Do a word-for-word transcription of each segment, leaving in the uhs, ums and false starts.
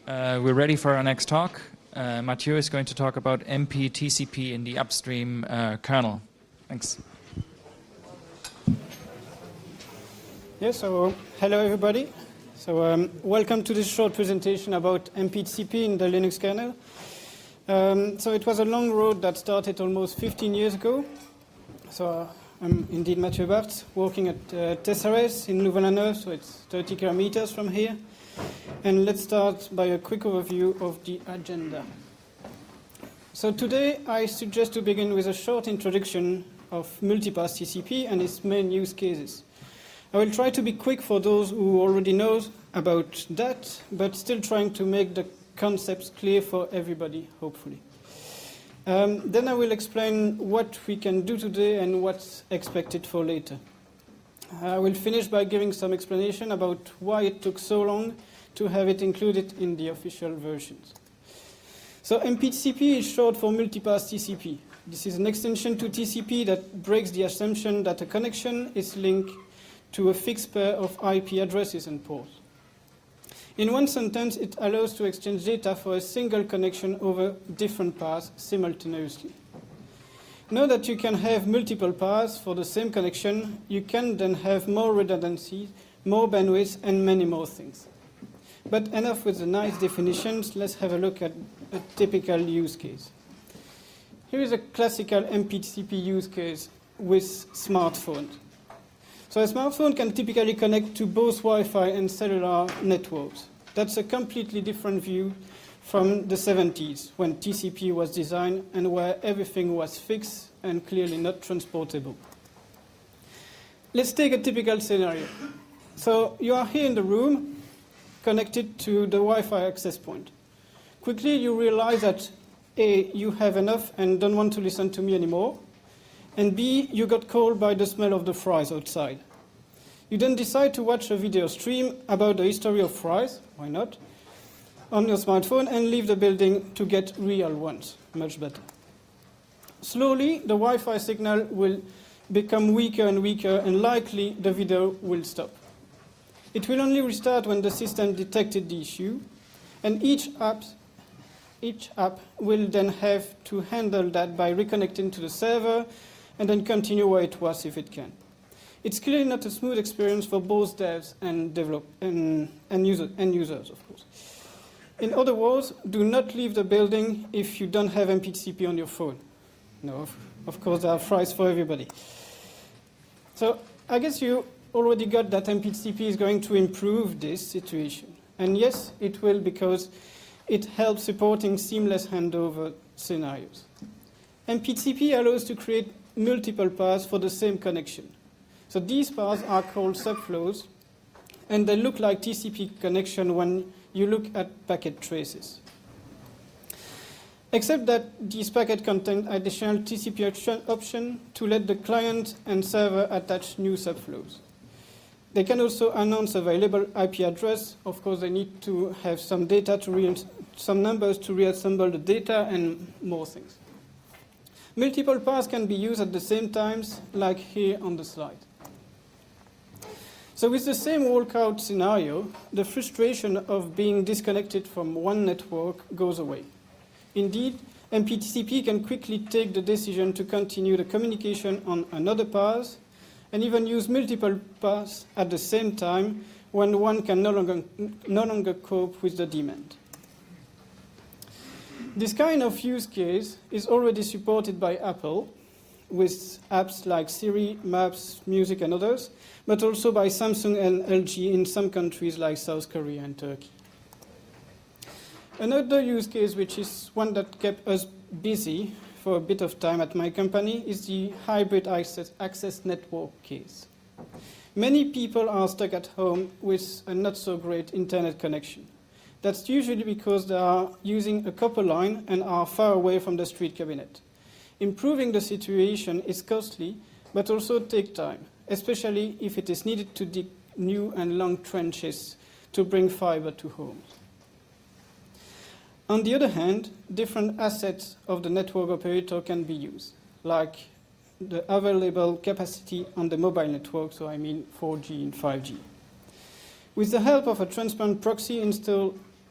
Uh, we're ready for our next talk. Uh, Mathieu is going to talk about M P T C P in the upstream uh, kernel. Thanks. Yes, so hello everybody. So um, welcome to this short presentation about M P T C P in the Linux kernel. Um, so it was a long road that started almost fifteen years ago. So uh, I'm indeed Mathieu Barthes, working at uh, Tesseraes in Louvain-la-Neuve, so it's thirty kilometers from here. And let's start by a quick overview of the agenda. So today I suggest to begin with a short introduction of multipass T C P and its main use cases. I will try to be quick for those who already know about that, but still trying to make the concepts clear for everybody, hopefully. Um, then I will explain what we can do today and what's expected for later. I will finish by giving some explanation about why it took so long to have it included in the official versions. So M P T C P is short for multipass T C P. This is an extension to T C P that breaks the assumption that a connection is linked to a fixed pair of I P addresses and ports. In one sentence, it allows to exchange data for a single connection over different paths simultaneously. Now that you can have multiple paths for the same connection, you can then have more redundancy, more bandwidth, and many more things. But enough with the nice definitions, let's have a look at a typical use case. Here is a classical M P T C P use case with smartphones. So a smartphone can typically connect to both Wi-Fi and cellular networks. That's a completely different view from the seventies, when T C P was designed and where everything was fixed and clearly not transportable. Let's take a typical scenario. So you are here in the room, connected to the Wi-Fi access point. Quickly you realize that A, you have enough and don't want to listen to me anymore, and B, you got called by the smell of the fries outside. You then decide to watch a video stream about the history of fries, why not, on your smartphone and leave the building to get real ones, much better. Slowly, the Wi-Fi signal will become weaker and weaker, and likely the video will stop. It will only restart when the system detected the issue, and each app, each app will then have to handle that by reconnecting to the server and then continue where it was if it can. It's clearly not a smooth experience for both devs and, develop, and, and, user, and users, of course. In other words, do not leave the building if you don't have M P T C P on your phone. No, of, of course, there are fries for everybody. So I guess you already got that M P T C P is going to improve this situation. And yes, it will, because it helps supporting seamless handover scenarios. M P T C P allows to create multiple paths for the same connection. So these paths are called subflows, and they look like T C P connection when you look at packet traces. Except that these packets contain additional T C P option to let the client and server attach new subflows. They can also announce available I P address. Of course, they need to have some data to re some numbers to reassemble the data and more things. Multiple paths can be used at the same time, like here on the slide. So with the same walkout scenario, the frustration of being disconnected from one network goes away. Indeed, M P T C P can quickly take the decision to continue the communication on another path, and even use multiple paths at the same time when one can no longer, no longer cope with the demand. This kind of use case is already supported by Apple with apps like Siri, Maps, Music, and others, but also by Samsung and L G in some countries like South Korea and Turkey. Another use case, which is one that kept us busy for a bit of time at my company, is the hybrid access, access network case. Many people are stuck at home with a not-so-great internet connection. That's usually because they are using a copper line and are far away from the street cabinet. Improving the situation is costly, but also takes time, especially if it is needed to dig new and long trenches to bring fiber to homes. On the other hand, different assets of the network operator can be used, like the available capacity on the mobile network, so I mean four G and five G. With the help of a transparent proxy installed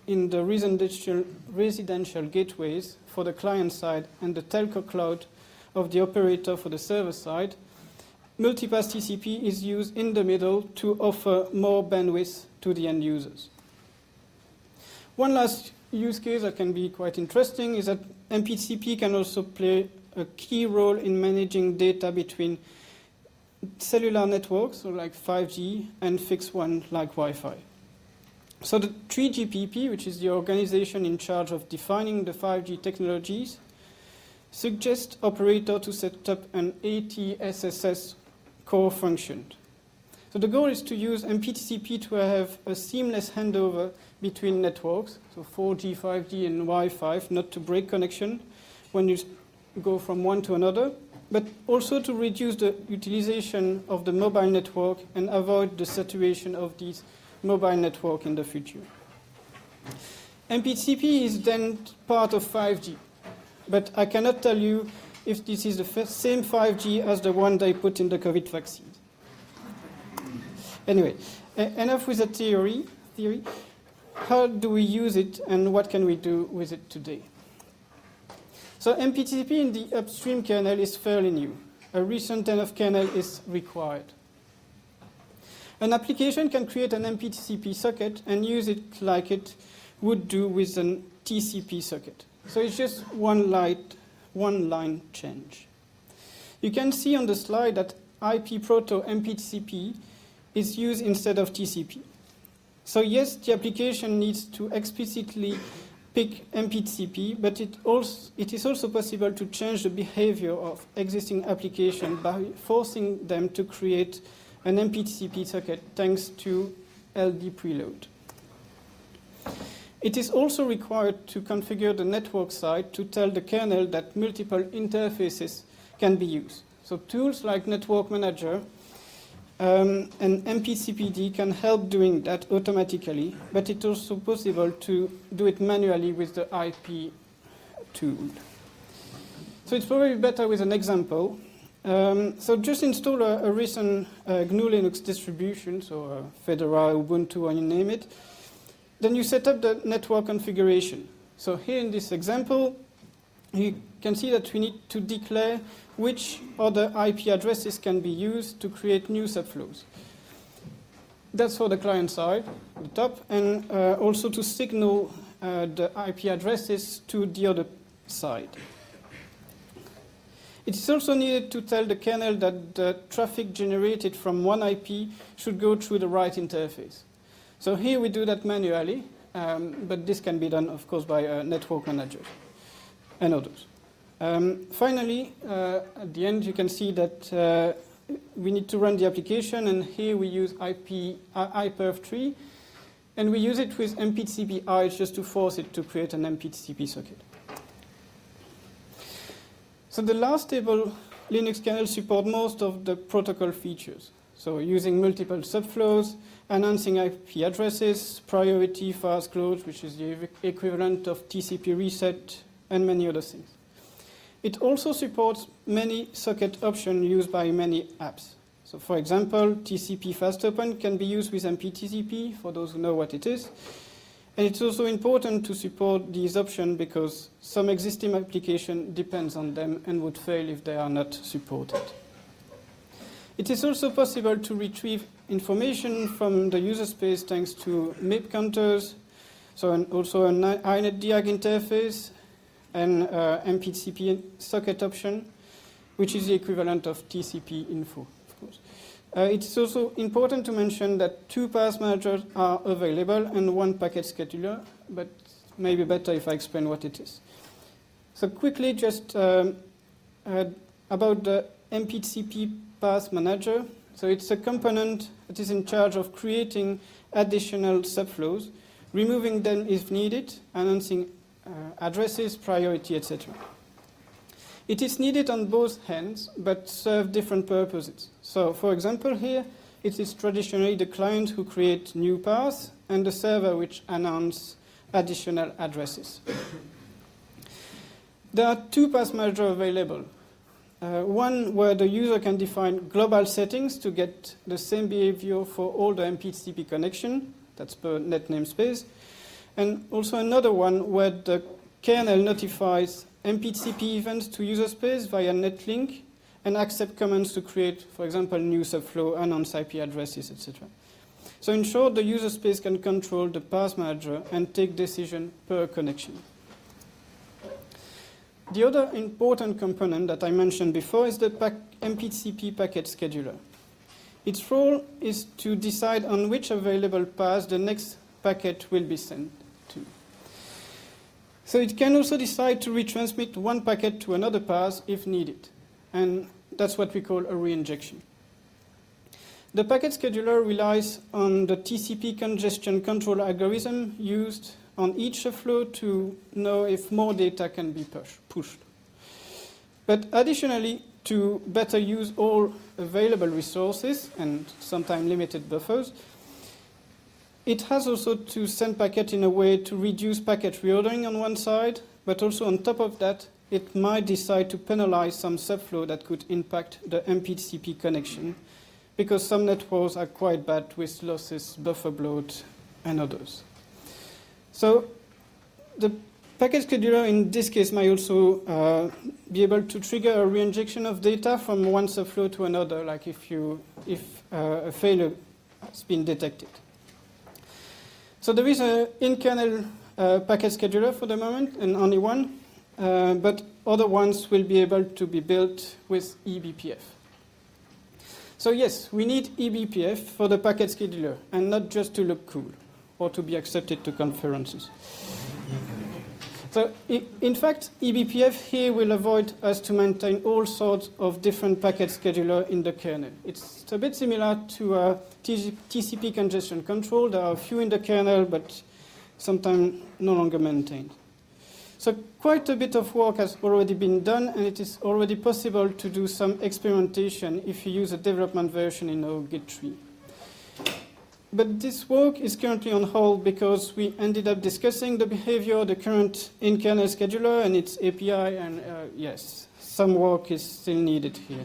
in the residential, residential gateways for the client side and the telco cloud of the operator for the server side, multipass T C P is used in the middle to offer more bandwidth to the end users. One last use case that can be quite interesting is that M P T C P can also play a key role in managing data between cellular networks, so like five G, and fixed one like Wi-Fi. So the three G P P, which is the organization in charge of defining the five G technologies, suggests operator to set up an A T S S S core function. So the goal is to use M P T C P to have a seamless handover between networks, so four G, five G, and Wi-Fi, not to break connection when you go from one to another, but also to reduce the utilization of the mobile network and avoid the saturation of these mobile network in the future. M P T C P is then part of five G, but I cannot tell you if this is the same five G as the one they put in the COVID vaccine. Anyway, enough with the theory. theory. How do we use it and what can we do with it today? So M P T C P in the upstream kernel is fairly new. A recent N F kernel is required. An application can create an M P T C P socket and use it like it would do with an T C P socket. So it's just one line, one line change. You can see on the slide that I P proto M P T C P is used instead of T C P. So yes, the application needs to explicitly pick M P T C P, but it, also, it is also possible to change the behavior of existing applications by forcing them to create an M P T C P socket thanks to L D preload. It is also required to configure the network side to tell the kernel that multiple interfaces can be used. So tools like Network Manager um, and M P C P D can help doing that automatically, but it's also possible to do it manually with the I P tool. So it's probably better with an example. Um, so just install a, a recent uh, G N U Linux distribution, so uh, Fedora, Ubuntu, or you name it. Then you set up the network configuration. So here in this example, you can see that we need to declare which other I P addresses can be used to create new subflows. That's for the client side, at the top, and uh, also to signal uh, the I P addresses to the other side. It is also needed to tell the kernel that the traffic generated from one I P should go through the right interface. So here we do that manually, um, but this can be done, of course, by a network manager and others. Um, finally, uh, at the end, you can see that uh, we need to run the application, and here we use I P, uh, I P E R F three, and we use it with M P T C P I just to force it to create an M P T C P socket. So the last table, Linux kernel support most of the protocol features. So using multiple subflows, announcing I P addresses, priority, fast close, which is the equivalent of T C P reset, and many other things. It also supports many socket options used by many apps. So for example, T C P fast open can be used with M P T C P, for those who know what it is. And it's also important to support these options because some existing application depends on them and would fail if they are not supported. It is also possible to retrieve information from the user space thanks to M I P counters, so an, also an iNetDiag interface, and uh, M P T C P socket option, which is the equivalent of T C P info, of course. Uh, it's also important to mention that two path managers are available and one packet scheduler, but maybe better if I explain what it is. So quickly, just um, uh, about the M P T C P path manager. So it's a component that is in charge of creating additional subflows, removing them if needed, announcing uh, addresses, priority, et cetera. It is needed on both ends, but serve different purposes. So, for example, here, it is traditionally the client who creates new paths and the server which announces additional addresses. There are two path managers available. Uh, one where the user can define global settings to get the same behavior for all the M P T C P connection, that's per net namespace, and also another one where the kernel notifies M P T C P events to user space via netlink and accept commands to create, for example, new subflow, announce I P addresses, et cetera. So in short, the user space can control the path manager and take decision per connection. The other important component that I mentioned before is the M P T C P packet scheduler. Its role is to decide on which available path the next packet will be sent to. So it can also decide to retransmit one packet to another path if needed. And that's what we call a reinjection. The packet scheduler relies on the T C P congestion control algorithm used on each flow to know if more data can be push, pushed. But additionally, to better use all available resources and sometimes limited buffers, it has also to send packet in a way to reduce packet reordering on one side, but also on top of that, it might decide to penalize some subflow that could impact the M P T C P connection, because some networks are quite bad with losses, buffer bloat, and others. So the packet scheduler in this case might also uh, be able to trigger a reinjection of data from one subflow to another, like if, you, if uh, a failure has been detected. So there is an in-kernel uh, packet scheduler for the moment, and only one, uh, but other ones will be able to be built with E B P F. So yes, we need E B P F for the packet scheduler, and not just to look cool or to be accepted to conferences. So in fact, E B P F here will avoid us to maintain all sorts of different packet scheduler in the kernel. It's a bit similar to uh, T C P congestion control. There are a few in the kernel, but sometimes no longer maintained. So quite a bit of work has already been done, and it is already possible to do some experimentation if you use a development version in our Git tree. But this work is currently on hold because we ended up discussing the behavior of the current in-kernel scheduler and its A P I, and uh, yes, some work is still needed here.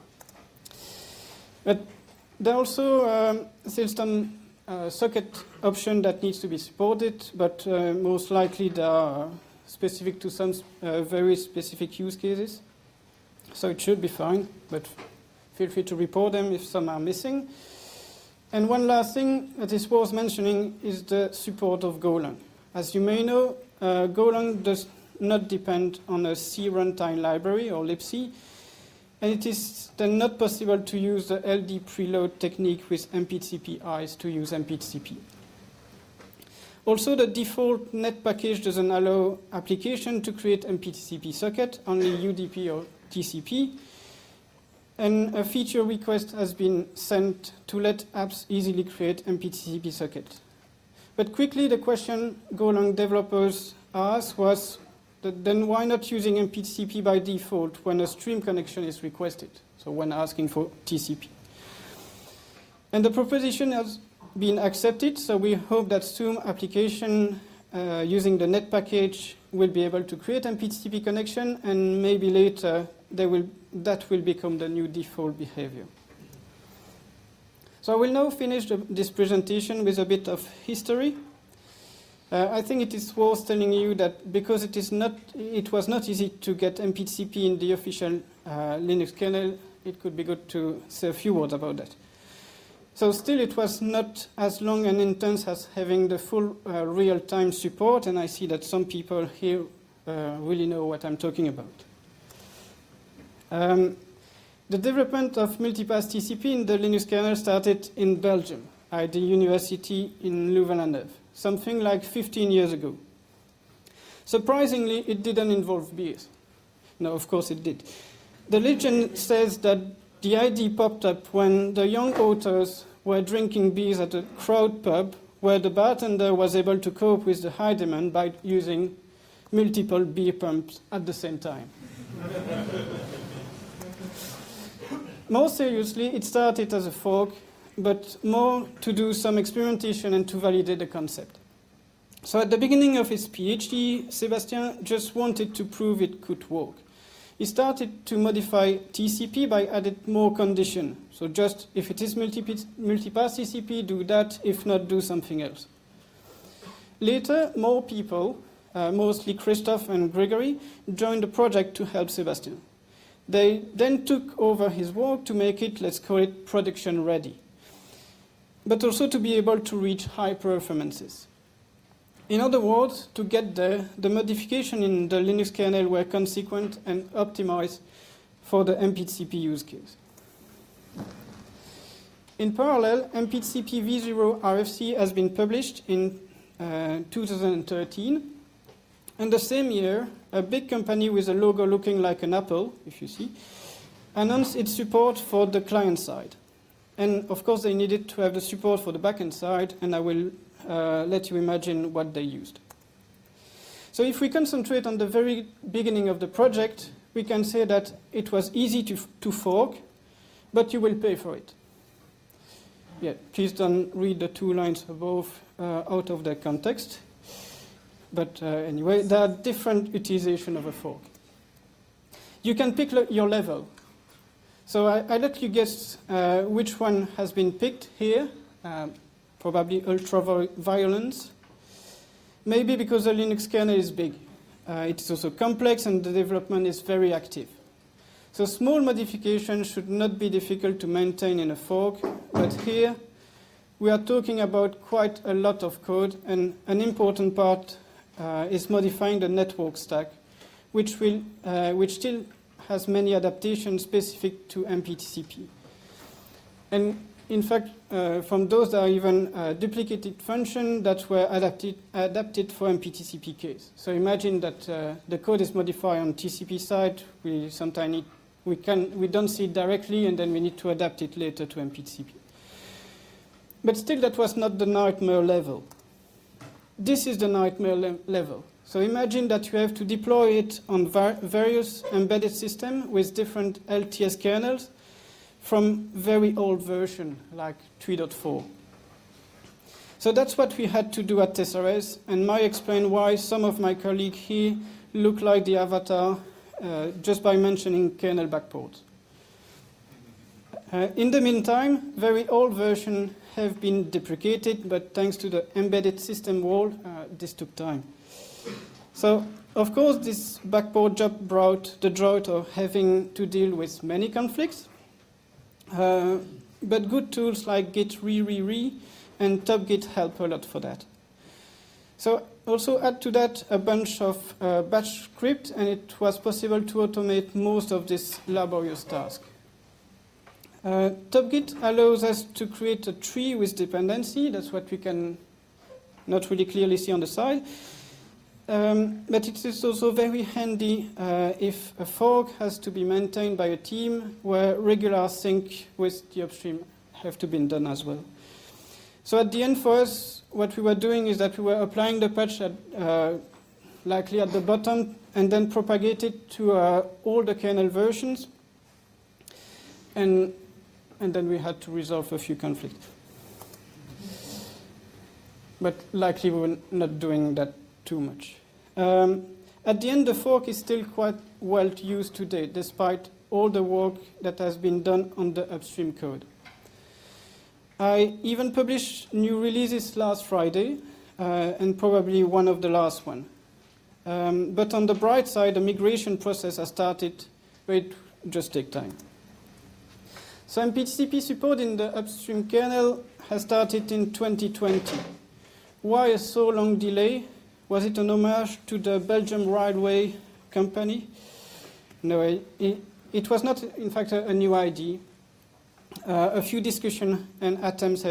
But there are also um, still some uh, socket option that needs to be supported, but uh, most likely they are specific to some uh, very specific use cases. So it should be fine, but feel free to report them if some are missing. And one last thing that is worth mentioning is the support of Golang. As you may know, uh, Golang does not depend on a C runtime library or libc, and it is then not possible to use the L D preload technique with M P T C P eyes to use M P T C P. Also, the default net package doesn't allow application to create M P T C P socket, only U D P or T C P. And a feature request has been sent to let apps easily create M P T C P socket. But quickly, the question Golang developers asked was, that then why not using M P T C P by default when a stream connection is requested? So when asking for T C P. And the proposition has been accepted, so we hope that soon application uh, using the net package will be able to create M P T C P connection, and maybe later they will, that will become the new default behavior. So I will now finish the, this presentation with a bit of history. Uh, I think it is worth telling you that because it, is not, it was not easy to get M P T C P in the official uh, Linux kernel, it could be good to say a few words about that. So still, it was not as long and intense as having the full uh, real-time support, and I see that some people here uh, really know what I'm talking about. Um, the development of multipath T C P in the Linux kernel started in Belgium, at the university in Louvain-la-Neuve, something like fifteen years ago. Surprisingly, it didn't involve beers. No, of course it did. The legend says that the idea popped up when the young authors were drinking beers at a crowd pub where the bartender was able to cope with the high demand by using multiple beer pumps at the same time. More seriously, it started as a fork, but more to do some experimentation and to validate the concept. So at the beginning of his PhD, Sébastien just wanted to prove it could work. He started to modify T C P by adding more condition. So just if it is multipath T C P, do that. If not, do something else. Later, more people, uh, mostly Christophe and Gregory, joined the project to help Sébastien. They then took over his work to make it, let's call it, production ready, but also to be able to reach high performances. In other words, to get there, the modifications in the Linux kernel were consequent and optimized for the M P T C P use case. In parallel, M P T C P v zero R F C has been published in uh, two thousand thirteen. And the same year, a big company with a logo looking like an apple, if you see, announced its support for the client side. And of course, they needed to have the support for the backend side, and I will uh, let you imagine what they used. So if we concentrate on the very beginning of the project, we can say that it was easy to, to fork, but you will pay for it. Yeah, please don't read the two lines above uh, out of their context. But uh, anyway, there are different utilizations of a fork. You can pick le your level. So I, I let you guess uh, which one has been picked here. Um, probably ultra-violence. Maybe because the Linux kernel is big. Uh, it is also complex and the development is very active. So small modifications should not be difficult to maintain in a fork, but here we are talking about quite a lot of code, and an important part Uh, is modifying the network stack, which, will, uh, which still has many adaptations specific to M P T C P. And in fact, uh, from those, there are even uh, duplicated functions that were adapted, adapted for M P T C P case. So imagine that uh, the code is modified on T C P side. We sometimes need, we, can, we don't see it directly, and then we need to adapt it later to M P T C P. But still, that was not the nightmare level. This is the nightmare le level. So imagine that you have to deploy it on var various embedded systems with different L T S kernels from very old version, like three point four. So that's what we had to do at T S R S, and I explain why some of my colleagues here look like the avatar uh, just by mentioning kernel backports. Uh, in the meantime, very old versions have been deprecated, but thanks to the embedded system world, uh, this took time. So, of course, this backport job brought the drought of having to deal with many conflicts, uh, but good tools like git re re re and topgit help a lot for that. So, also add to that a bunch of uh, batch script, and it was possible to automate most of this laborious task. Uh, topgit allows us to create a tree with dependency. That's what we can not really clearly see on the side. Um, but it is also very handy uh, if a fork has to be maintained by a team where regular sync with the upstream have to be done as well. So at the end for us, what we were doing is that we were applying the patch at, uh, likely at the bottom and then propagate it to uh, all the kernel versions. And And then we had to resolve a few conflicts. But likely we were not doing that too much. Um, at the end, the fork is still quite well used today, despite all the work that has been done on the upstream code. I even published new releases last Friday, uh, and probably one of the last one. Um, but on the bright side, the migration process has started, but it just takes time. So M P T C P support in the upstream kernel has started in twenty twenty. Why a so long delay? Was it an homage to the Belgium railway company? No, it, it was not, in fact, a, a new idea. Uh, a few discussions and attempts have